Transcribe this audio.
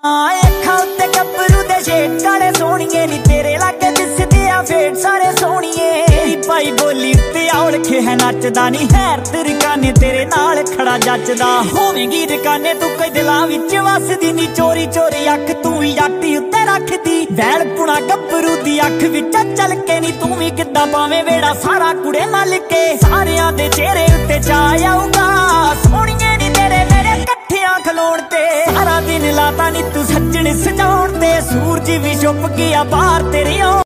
ਅੱਖਾਂ ਉੱਤੇ ਗੱਭਰੂ ਦੇ ਸ਼ੇਡ ਕਾਲੇ ਸੋਹਣੀਏ ਨੀ ਤੇਰੇ ਲਾਗੇ ਦਿਸਦੇ ਆ ਫੇਟ ਸਾਰੇ ਸੋਹਣੀਏ। ਤੇਰੀ ਪਾਈ ਬੋਲੀ ਉੱਤੇ ਔਲਖੇ ਹੈ ਨੱਚਦਾ ਨੀ ਹੈਰ ਰਕਾਨੇ ਤੇਰੇ ਨਾਲ ਖੜਾ ਜੱਚਦਾ। ਹੋਵੇਂਗੀ ਰਕਾਨੇ ਤੂੰ ਕੋਈ ਦਿਲਾਂ ਵਿੱਚ ਵਸਦੀ ਨੀ ਚੋਰੀ ਚੋਰੀ ਅੱਖ ਤੂੰ ਯਾਟੀ ਉੱਤੇ ਰੱਖਦੀ। ਵੈਲ ਪੁਣਾ ਗੱਭਰੂ ਦੀ ਅੱਖ ਵਿੱਚ ਚੱਲ ਕੇ ਨੀ ਤੂੰ ਵੀ ਕਿੱਦਾਂ ਪਾਵੇਂ ਵੇੜਾ ਸਾਰਾ ਕੁੜੇ ਮੱਲ ਕੇ। ਸਾਰਿਆਂ ਦੇ ਚਿਹਰੇ ਉੱਤੇ ਚਾਅ ਆਊਗਾ ਸੋਹਣੀਏ ਨੀ ਤੇਰੇ ਮੇਰੇ ਇਕੱਠਿਆਂ ਖਲੋਣ ਤੇ। ਸਾਰਾ ਦਿਨ ਲਾਤਾ ਨੀ ਤੂੰ ਸੱਜਣ ਸਜਾਉਣ ਤੇ ਸੂਰਜ ਵੀ ਛੁਪ ਗਿਆ ਬਾਹਰ ਤੇਰੇ